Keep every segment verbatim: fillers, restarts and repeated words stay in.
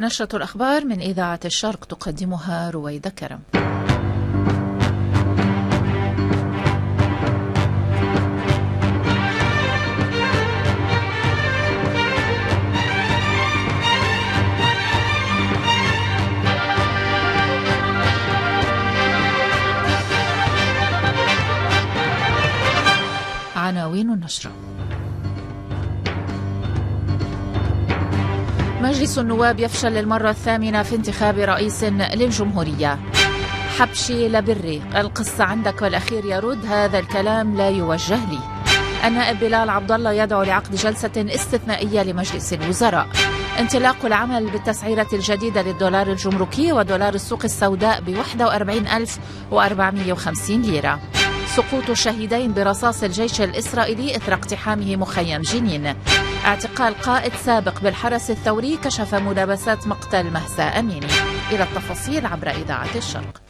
نشرة الأخبار من إذاعة الشرق تقدمها رويدة كرم. عناوين النشرة: مجلس النواب يفشل للمرة الثامنة في انتخاب رئيس للجمهورية. حبشي لبري: القصة عندك والأخير يرد هذا الكلام لا يوجه لي. النائب بلال عبد الله يدعو لعقد جلسة استثنائية لمجلس الوزراء. انطلاق العمل بالتسعيرة الجديدة للدولار الجمركي ودولار السوق السوداء ب واحد وأربعين ألف وأربعمئة وخمسين ليرة. سقوط الشهيدين برصاص الجيش الإسرائيلي إثر اقتحامه مخيم جنين. اعتقال قائد سابق بالحرس الثوري كشف ملابسات مقتل مهسا أميني. إلى التفاصيل عبر إذاعة الشرق.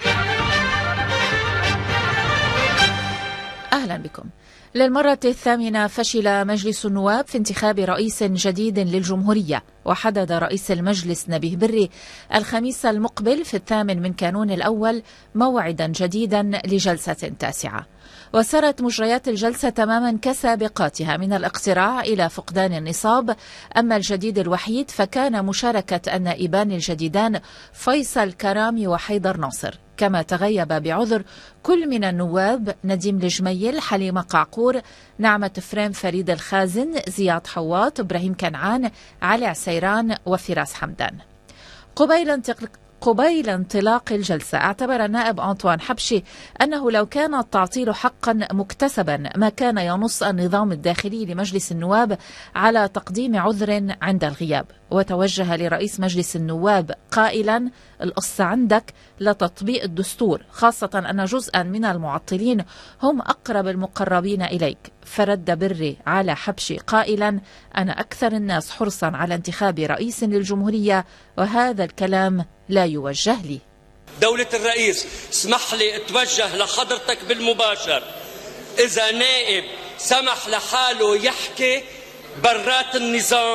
أهلا بكم. للمرة الثامنة فشل مجلس النواب في انتخاب رئيس جديد للجمهورية، وحدد رئيس المجلس نبيه بري الخميس المقبل في الثامن من كانون الأول موعدا جديدا لجلسة تاسعة. وسارت مجريات الجلسة تماما كسابقاتها من الاقتراع إلى فقدان النصاب، أما الجديد الوحيد فكان مشاركة النائبان الجديدان فيصل كرامي وحيدر ناصر، كما تغيب بعذر كل من النواب نديم الجميل، حليمة قعقور، نعمة فريم، فريد الخازن، زياد حواط، إبراهيم كنعان، علي عسيران وفراس حمدان. قبيل انتقل قبيل انطلاق الجلسة اعتبر النائب أنطوان حبشي أنه لو كان التعطيل حقا مكتسبا ما كان ينص النظام الداخلي لمجلس النواب على تقديم عذر عند الغياب، وتوجه لرئيس مجلس النواب قائلا: القصة عندك لتطبيق الدستور، خاصة أن جزءا من المعطلين هم أقرب المقربين إليك. فرد بري على حبشي قائلا: أنا أكثر الناس حرصا على انتخاب رئيس للجمهورية، وهذا الكلام لا يوجه لي. دولة الرئيس، اسمح لي اتوجه لحضرتك بالمباشر. إذا نائب سمح لحاله يحكي برات النظام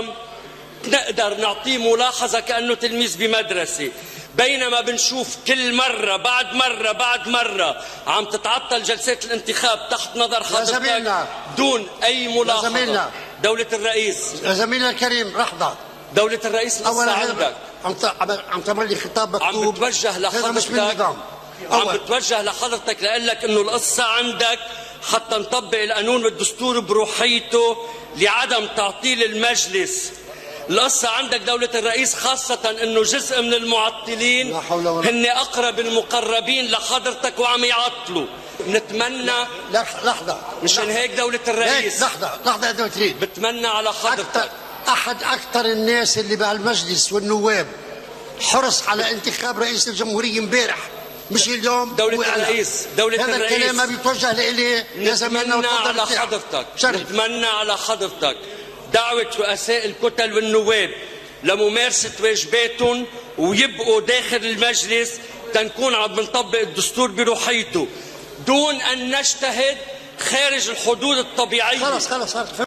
نقدر نعطيه ملاحظة كأنه تلميذ بمدرسة، بينما بنشوف كل مرة بعد مرة بعد مرة عم تتعطل جلسات الانتخاب تحت نظر حضرتك دون أي ملاحظة. دولة الرئيس، يا زميلنا الكريم، لحظة. دولة الرئيس القصة عندك. عم عم تعمل لي خطاب مكتوب، عم بتوجه لحضرتك، عم بتوجه لحضرتك لأقول لك إنه القصة عندك حتى نطبق القانون والدستور بروحيته لعدم تعطيل المجلس. القصة عندك دولة الرئيس، خاصة انه جزء من المعطلين هن اقرب المقربين لحضرتك وعم يعطلوا. نتمنى لحظة، مشان هيك دولة الرئيس، لحظة لحظة إذا تريد، بتمنى على حضرتك. أحد أكثر الناس اللي بهالمجلس والنواب حرص على انتخاب رئيس الجمهورية امبارح مش اليوم. دولة الرئيس، دولة هذا الرئيس، الكلام ما بيتوجه لإلي يا زميلنا. نتمنى على حضرتك نتمنى على حضرتك دعوة رؤساء الكتل والنواب لممارسة واجباتهم ويبقوا داخل المجلس تنكون عم بنطبق الدستور بروحيته دون أن نجتهد خارج الحدود الطبيعية. خلص خلص خلص.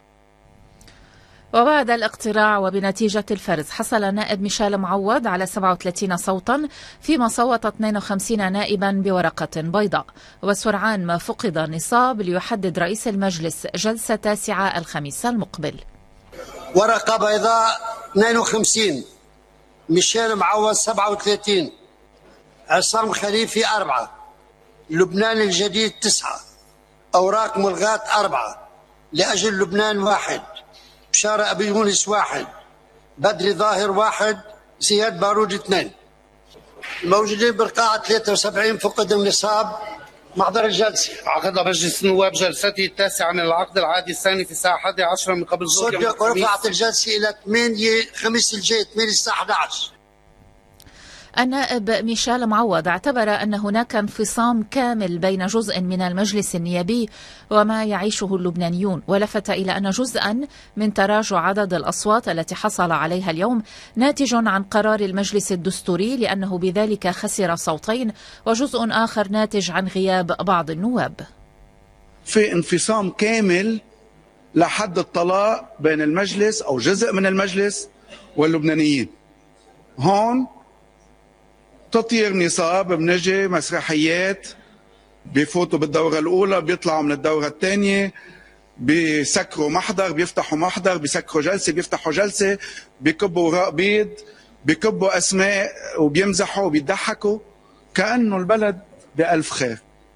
وبعد الاقتراع وبنتيجة الفرز حصل النائب ميشيل معوض على سبعة وثلاثين صوتا، فيما صوت اثنين وخمسين نائبا بورقة بيضاء. وسرعان ما فقد النصاب ليحدد رئيس المجلس جلسة تاسعة الخميس المقبل. ورقة بيضاء اثنين وخمسين، ميشيل معوض سبعة وثلاثين، عصام خليفي أربعة، لبنان الجديد تسعة، أوراق ملغاة أربعة، لأجل لبنان واحد، بشارة أبي يونس واحد، بدري ظاهر واحد، زياد بارود اثنين. الموجودين بالقاعة ثلاثة وسبعين فقد النصاب. محضر الجلسة. عقد مجلس النواب جلسته التاسعة من العقد العادي الثاني في الساعة الحادية عشرة من قبل ظهر يوم الخميس. ورفعت الجلسة إلى ثمانية خميس الجاي ثمانية الساعة أحد عشر. النائب ميشيل معوض اعتبر أن هناك انفصام كامل بين جزء من المجلس النيابي وما يعيشه اللبنانيون، ولفت إلى أن جزءا من تراجع عدد الأصوات التي حصل عليها اليوم ناتج عن قرار المجلس الدستوري لأنه بذلك خسر صوتين، وجزء آخر ناتج عن غياب بعض النواب. في انفصام كامل لحد الطلاق بين المجلس أو جزء من المجلس واللبنانيين. هون تطير نصاب، بنجي مسرحيات بيفوتوا بالدورة الأولى بيطلعوا من الدورة الثانية، بيسكروا محضر بيفتحوا محضر، بيسكروا جلسة بيفتحوا جلسة، بيكبوا وراء بيض، بيكبوا أسماء وبيمزحوا وبيضحكوا كأنه البلد بألف خير.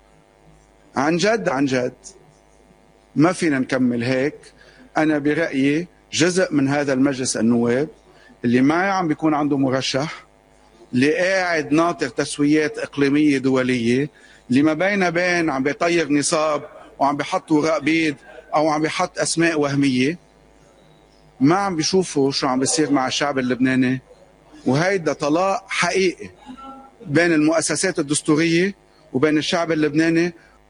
عن جد عن جد ما فينا نكمل هيك. أنا برأيي جزء من هذا المجلس النواب اللي معي عم بيكون عنده مرشح، اللي قاعد ناطر تسويات إقليمية دولية، اللي ما بين بين عم بيطير نصاب وعم بيحط وراء بيض أو عم بيحط أسماء وهمية، ما عم بيشوفوا شو عم بيصير مع الشعب اللبناني. وهيدا طلاق حقيقي بين المؤسسات الدستورية وبين الشعب اللبناني.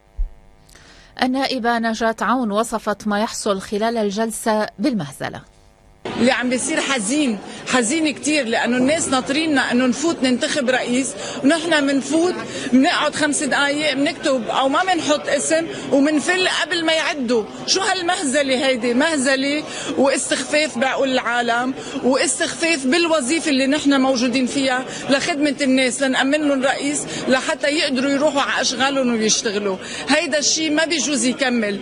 النائبة نجاة عون وصفت ما يحصل خلال الجلسة بالمهزلة. اللي عم بيصير حزين حزين كتير، لأنه الناس ناطريننا أنه نفوت ننتخب رئيس، ونحن منفوت بنقعد خمس دقايق بنكتب أو ما بنحط اسم ومنفل قبل ما يعدوا. شو هالمهزلة هيدي؟ مهزلة واستخفاف بعقول العالم واستخفاف بالوظيفة اللي نحن موجودين فيها لخدمة الناس، لنأمن لهم رئيس لحتى يقدروا يروحوا على أشغالهم ويشتغلوا. هيدا الشيء ما بيجوز يكمل.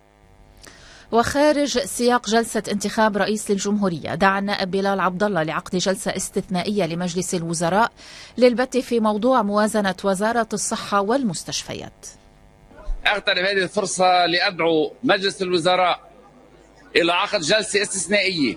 وخارج سياق جلسة انتخاب رئيس للجمهورية، دعا النائب بلال عبد الله لعقد جلسة استثنائية لمجلس الوزراء للبت في موضوع موازنة وزارة الصحة والمستشفيات. أغتنم هذه الفرصة لأدعو مجلس الوزراء إلى عقد جلسة استثنائية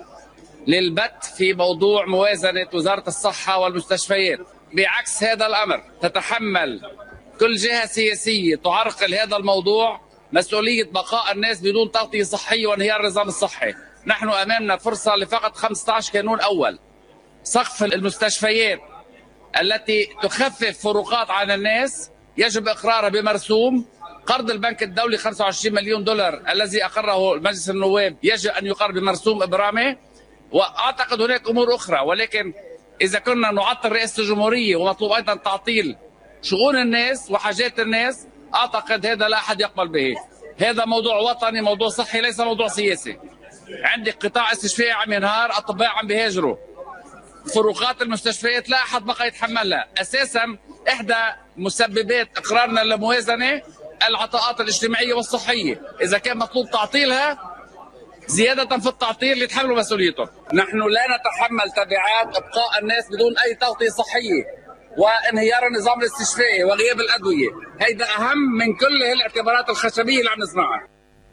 للبت في موضوع موازنة وزارة الصحة والمستشفيات. بعكس هذا الأمر تتحمل كل جهة سياسية تعرقل هذا الموضوع مسؤولية بقاء الناس بدون تغطية صحية وانهيار النظام الصحي. نحن أمامنا فرصة لفقط خمسة عشر كانون أول. سقف المستشفيات التي تخفف فروقات عن الناس يجب إقرارها بمرسوم. قرض البنك الدولي خمسة وعشرين مليون دولار الذي أقره مجلس النواب يجب أن يقر بمرسوم إبرامي. وأعتقد هناك أمور أخرى، ولكن إذا كنا نعطل رئاسة الجمهورية ومطلوب أيضا تعطيل شؤون الناس وحاجات الناس، أعتقد هذا لا أحد يقبل به. هذا موضوع وطني، موضوع صحي، ليس موضوع سياسي. عندك قطاع استشفائي عم ينهار، أطباء عم بيهاجروا، فروقات المستشفيات لا أحد بقى يتحملها. أساسا إحدى مسببات إقرارنا للموازنة العطاءات الاجتماعية والصحية، إذا كان مطلوب تعطيلها زيادة في التعطيل يتحملوا مسؤوليتهم. نحن لا نتحمل تبعات إبقاء الناس بدون أي تغطية صحية وانهيار النظام الاستشفائي وغياب الأدوية. هيدا أهم من كل هالاعتبارات الخشبية اللي عم نسمعها.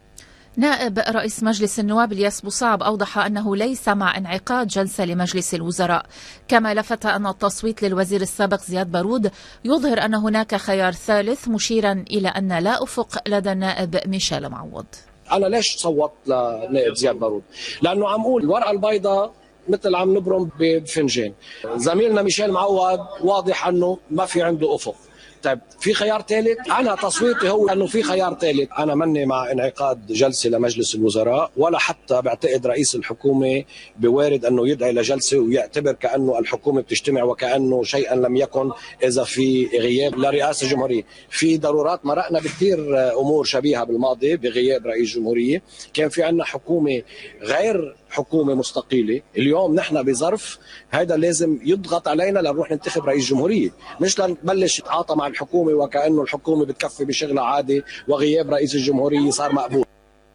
نائب رئيس مجلس النواب الياس بوصعب أوضح أنه ليس مع انعقاد جلسة لمجلس الوزراء، كما لفت أن التصويت للوزير السابق زياد بارود يظهر أن هناك خيار ثالث، مشيرا إلى أن لا أفق لدى النائب ميشيل معوض. أنا ليش صوت لنائب زياد بارود؟ لأنه عم أقول الورقة البيضاء مثل عم نبرم بفنجان. زميلنا ميشيل معوض واضح أنه ما في عنده أفق. طيب في خيار ثالث؟ أنا تصويتي هو أنه في خيار ثالث. أنا مني مع انعقاد جلسة لمجلس الوزراء، ولا حتى بعتقد رئيس الحكومة بوارد أنه يدعي لجلسة ويعتبر كأنه الحكومة بتجتمع وكأنه شيئا لم يكن إذا في غياب لرئاسة الجمهورية. في ضرورات مرقنا بكثير أمور شبيهة بالماضي بغياب رئيس جمهورية. كان في عنا حكومة غير حكومة مستقيلة، اليوم نحن بظرف هذا لازم يضغط علينا لنروح ننتخب رئيس جمهورية، مش لنبلش نتعاطى مع الحكومة وكأنه الحكومة بتكفي بشغلها عادي وغياب رئيس الجمهورية صار مقبول.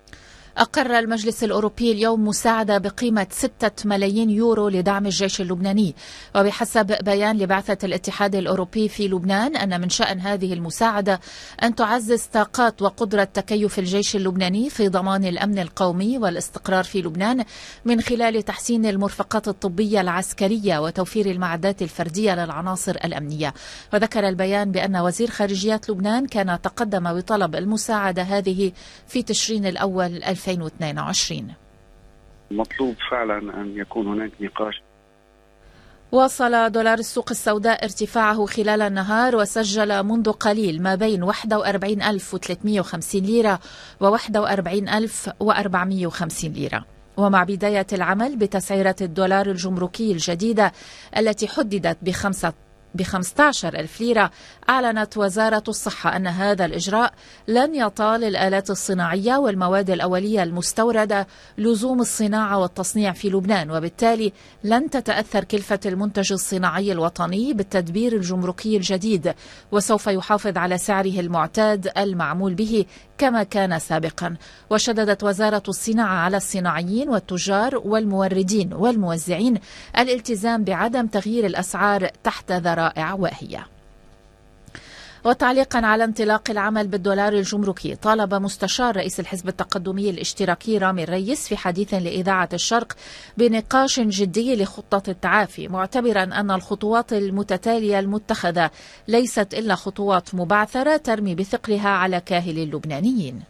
أقر المجلس الأوروبي اليوم مساعدة بقيمة ستة ملايين يورو لدعم الجيش اللبناني، وبحسب بيان لبعثة الاتحاد الأوروبي في لبنان أن من شأن هذه المساعدة أن تعزز طاقات وقدرة تكيف الجيش اللبناني في ضمان الأمن القومي والاستقرار في لبنان من خلال تحسين المرفقات الطبية العسكرية وتوفير المعدات الفردية للعناصر الأمنية. وذكر البيان بأن وزير خارجية لبنان كان تقدم بطلب المساعدة هذه في تشرين الأول ألفين واثنين وعشرين. مطلوب فعلا أن يكون هناك نقاش. واصل دولار السوق السوداء ارتفاعه خلال النهار، وسجل منذ قليل ما بين واحد وأربعين ألف وثلاثمئة وخمسين ليرة و واحد وأربعين ألف وأربعمئة وخمسين ليرة. ومع بداية العمل بتسعيرة الدولار الجمركي الجديدة التي حددت بخمسة ب خمسة عشر ألف ليرة، أعلنت وزارة الصحة أن هذا الإجراء لن يطال الآلات الصناعية والمواد الأولية المستوردة لزوم الصناعة والتصنيع في لبنان، وبالتالي لن تتأثر كلفة المنتج الصناعي الوطني بالتدبير الجمركي الجديد، وسوف يحافظ على سعره المعتاد المعمول به كما كان سابقا. وشددت وزارة الصناعة على الصناعيين والتجار والموردين والموزعين الالتزام بعدم تغيير الأسعار تحت ذرائع واهية. وتعليقا على انطلاق العمل بالدولار الجمركي، طالب مستشار رئيس الحزب التقدمي الاشتراكي رامي الريس في حديث لإذاعة الشرق بنقاش جدي لخطة التعافي، معتبرا أن الخطوات المتتالية المتخذة ليست إلا خطوات مبعثرة ترمي بثقلها على كاهل اللبنانيين.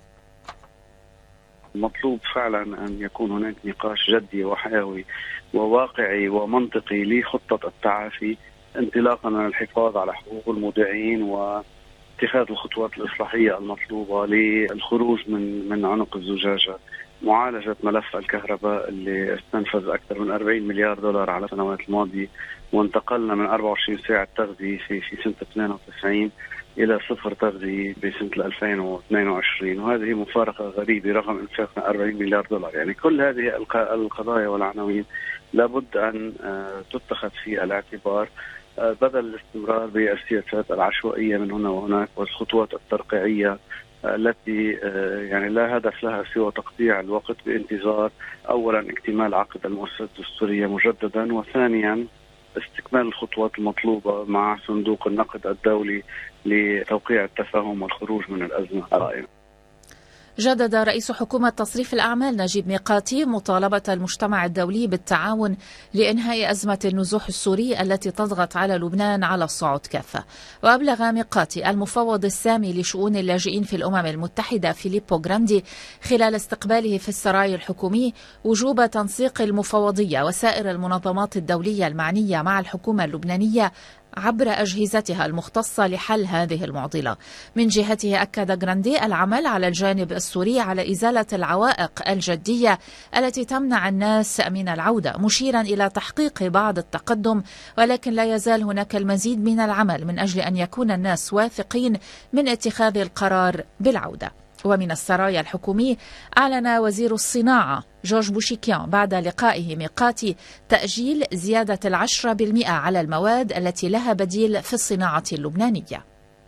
مطلوب فعلا أن يكون هناك نقاش جدي وحيوي وواقعي ومنطقي لخطة التعافي، انطلاقا من الحفاظ على حقوق المودعين واتخاذ الخطوات الإصلاحية المطلوبة للخروج من من عنق الزجاجة، معالجة ملف الكهرباء اللي استنفذ أكثر من أربعين مليار دولار على السنوات الماضية، وانتقلنا من أربعة وعشرين ساعة تغذية في في سنة اثنين وتسعين إلى صفر تغذية بسنة ألفين واثنين وعشرين، وهذه مفارقة غريبة رغم إنفاقنا أربعين مليار دولار. يعني كل هذه القضايا والعناوين لابد أن تتخذ في الاعتبار بدل الاستمرار بالسياسات العشوائية من هنا وهناك والخطوات الترقيعية التي يعني لا هدف لها سوى تقطيع الوقت بانتظار أولا اكتمال عقد المؤسسة الدستورية مجددا، وثانيا استكمال الخطوات المطلوبة مع صندوق النقد الدولي لتوقيع التفاهم والخروج من الأزمة القائمة. جدد رئيس حكومة تصريف الأعمال نجيب ميقاتي مطالبة المجتمع الدولي بالتعاون لإنهاء أزمة النزوح السوري التي تضغط على لبنان على الصعود كافة. وأبلغ ميقاتي المفوض السامي لشؤون اللاجئين في الأمم المتحدة فيليبو غراندي خلال استقباله في السراي الحكومي وجوب تنسيق المفوضية وسائر المنظمات الدولية المعنية مع الحكومة اللبنانية عبر أجهزتها المختصة لحل هذه المعضلة. من جهته أكد غراندي العمل على الجانب السوري على إزالة العوائق الجدية التي تمنع الناس من العودة، مشيرا إلى تحقيق بعض التقدم، ولكن لا يزال هناك المزيد من العمل من أجل أن يكون الناس واثقين من اتخاذ القرار بالعودة. ومن السرايا الحكومي أعلن وزير الصناعة جورج بوشيكيان بعد لقائه ميقاتي تأجيل زيادة العشرة بالمئة على المواد التي لها بديل في الصناعة اللبنانية.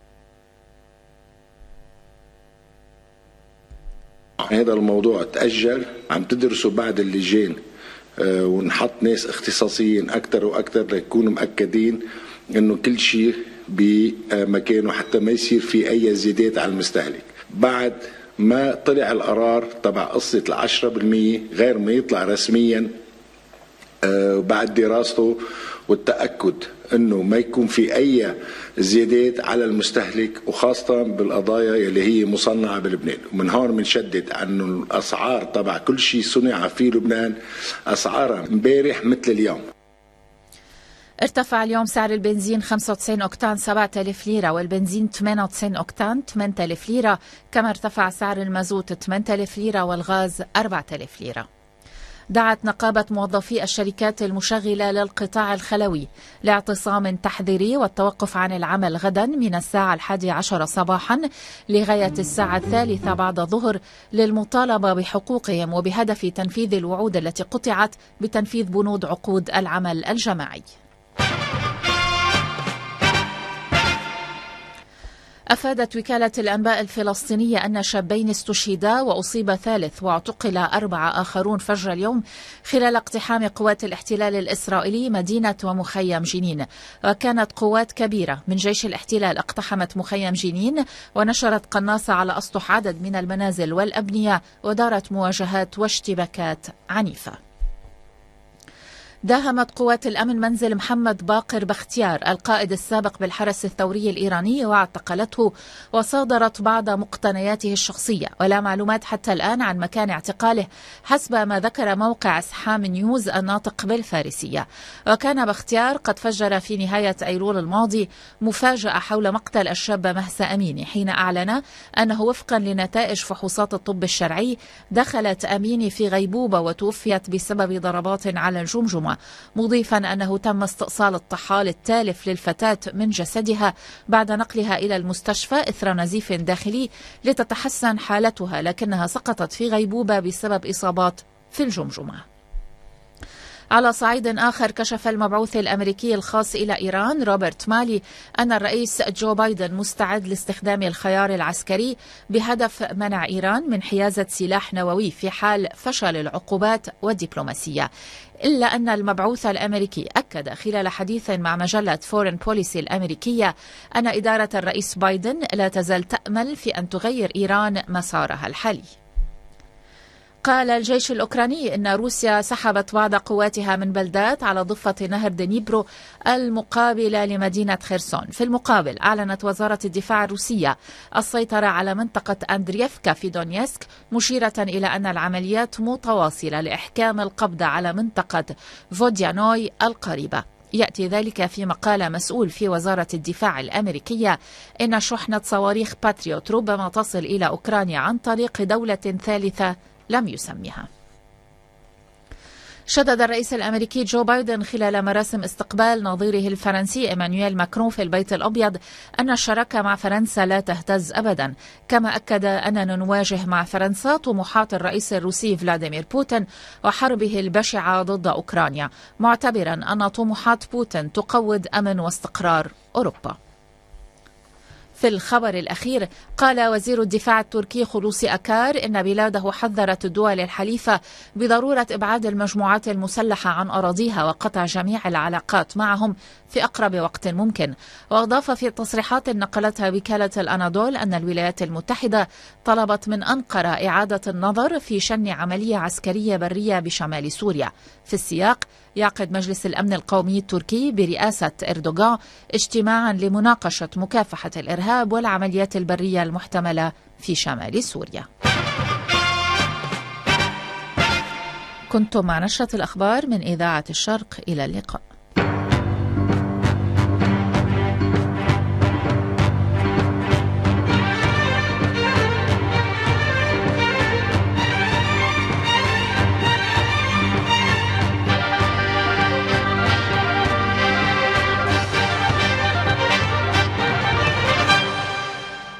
هذا الموضوع تأجل، عم تدرسوا بعد اللجان أه ونحط ناس اختصاصيين أكثر وأكثر ليكونوا مأكدين إنه كل شيء بمكانه حتى ما يصير في أي زيادات على المستهلك. بعد ما طلع القرار تبع قصة العشرة بالمية غير ما يطلع رسميا آه بعد دراسته والتأكد أنه ما يكون في أي زيادات على المستهلك وخاصة بالقضايا اللي هي مصنعة بلبنان. ومن هون بنشدد أنه الأسعار تبع كل شيء صنع في لبنان أسعارها امبارح مثل اليوم. ارتفع اليوم سعر البنزين خمسة وتسعين أوكتان سبعة آلاف ليرة، والبنزين ثمانية وتسعين أوكتان ثمانية آلاف ليرة، كما ارتفع سعر المازوت ثمانية آلاف ليرة والغاز أربعة آلاف ليرة. دعت نقابة موظفي الشركات المشغلة للقطاع الخلوي لاعتصام تحذيري والتوقف عن العمل غدا من الساعة الحادية عشرة صباحا لغاية الساعة الثالثة بعد الظهر للمطالبة بحقوقهم وبهدف تنفيذ الوعود التي قطعت بتنفيذ بنود عقود العمل الجماعي. أفادت وكالة الأنباء الفلسطينية أن شابين استشهدا وأصيب ثالث واعتقل أربعة آخرون فجر اليوم خلال اقتحام قوات الاحتلال الإسرائيلي مدينة ومخيم جنين. وكانت قوات كبيرة من جيش الاحتلال اقتحمت مخيم جنين ونشرت قناصة على أسطح عدد من المنازل والأبنية، ودارت مواجهات واشتباكات عنيفة. داهمت قوات الأمن منزل محمد باقر بختيار القائد السابق بالحرس الثوري الإيراني واعتقلته وصادرت بعض مقتنياته الشخصية، ولا معلومات حتى الآن عن مكان اعتقاله حسب ما ذكر موقع اسحام نيوز الناطق بالفارسية. وكان بختيار قد فجر في نهاية أيلول الماضي مفاجأة حول مقتل الشاب مهسا أميني، حين أعلن أنه وفقا لنتائج فحوصات الطب الشرعي دخلت أميني في غيبوبة وتوفيت بسبب ضربات على الجمجمة. الجمعة، مضيفا أنه تم استئصال الطحال التالف للفتاة من جسدها بعد نقلها إلى المستشفى إثر نزيف داخلي لتتحسن حالتها، لكنها سقطت في غيبوبة بسبب إصابات في الجمجمة. على صعيد آخر، كشف المبعوث الأمريكي الخاص إلى إيران روبرت مالي أن الرئيس جو بايدن مستعد لاستخدام الخيار العسكري بهدف منع إيران من حيازة سلاح نووي في حال فشل العقوبات والدبلوماسية، إلا أن المبعوث الأمريكي أكد خلال حديث مع مجلة فورين بوليسي الأمريكية أن إدارة الرئيس بايدن لا تزال تأمل في أن تغير إيران مسارها الحالي. قال الجيش الأوكراني إن روسيا سحبت بعض قواتها من بلدات على ضفة نهر دنيبرو المقابلة لمدينة خيرسون. في المقابل، أعلنت وزارة الدفاع الروسية السيطرة على منطقة أندريفكا في دونيسك، مشيرة إلى أن العمليات متواصلة لإحكام القبض على منطقة فوديانوي القريبة. يأتي ذلك في مقال مسؤول في وزارة الدفاع الأمريكية إن شحنة صواريخ باتريوت ربما تصل إلى أوكرانيا عن طريق دولة ثالثة لم يسميها. شدد الرئيس الأمريكي جو بايدن خلال مراسم استقبال نظيره الفرنسي إيمانويل ماكرون في البيت الأبيض أن الشراكة مع فرنسا لا تهتز أبدا، كما أكد أننا نواجه مع فرنسا طموحات الرئيس الروسي فلاديمير بوتين وحربه البشعة ضد أوكرانيا، معتبرا أن طموحات بوتين تقوض أمن واستقرار أوروبا. في الخبر الأخير، قال وزير الدفاع التركي خلوصي أكار إن بلاده حذرت الدول الحليفة بضرورة إبعاد المجموعات المسلحة عن أراضيها وقطع جميع العلاقات معهم في أقرب وقت ممكن. وأضاف في تصريحات نقلتها وكالة الأناضول أن الولايات المتحدة طلبت من أنقرة إعادة النظر في شن عملية عسكرية برية بشمال سوريا. في السياق، يعقد مجلس الأمن القومي التركي برئاسة إردوغان اجتماعا لمناقشة مكافحة الإرهاب والعمليات البرية المحتملة في شمال سوريا. كنتم مع نشرة الأخبار من إذاعة الشرق، إلى اللقاء.